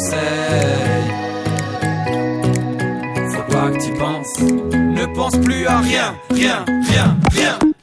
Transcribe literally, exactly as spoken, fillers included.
conseils. Faut pas que t'y penses. Ne pense plus à rien, rien, rien, rien.